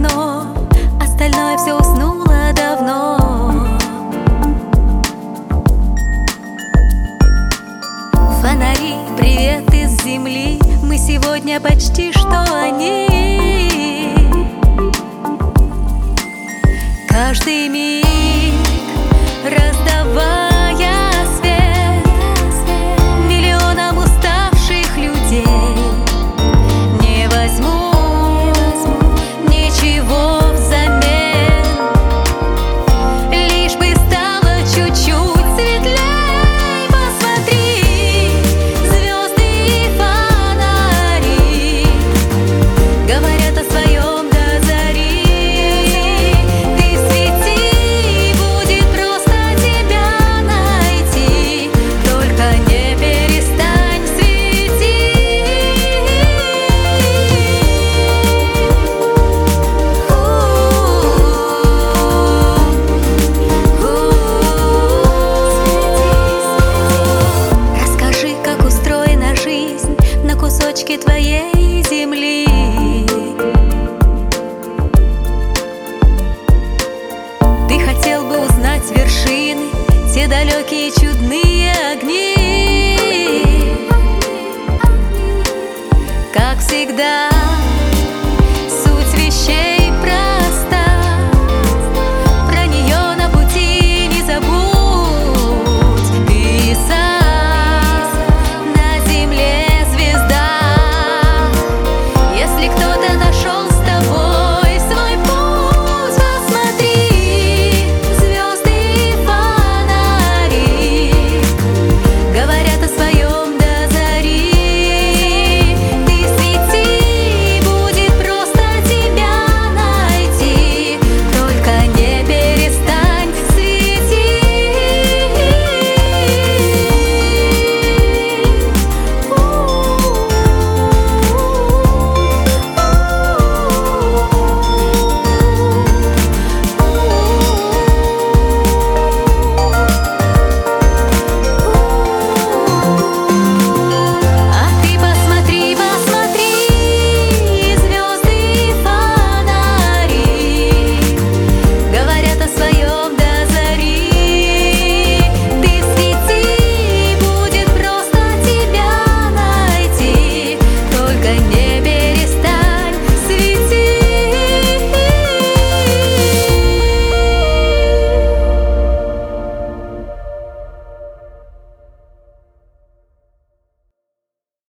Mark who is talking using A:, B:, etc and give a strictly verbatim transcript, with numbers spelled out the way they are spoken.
A: окно, остальное все уснуло давно. Фонари, привет из земли, мы сегодня почти что они. Каждый миг раздавая свет миллионам уставших людей, не возьму ничего взамен, лишь бы стало чуть-чуть светлей. Посмотри, звезды и фонари говорят о своем до зари. Ты свети, будет просто тебя найти, только не перестань светить. Расскажи, как устроена жизнь на кусочке твоей земли. Ты хотел бы узнать вершины, те далекие чудные огни. Как всегда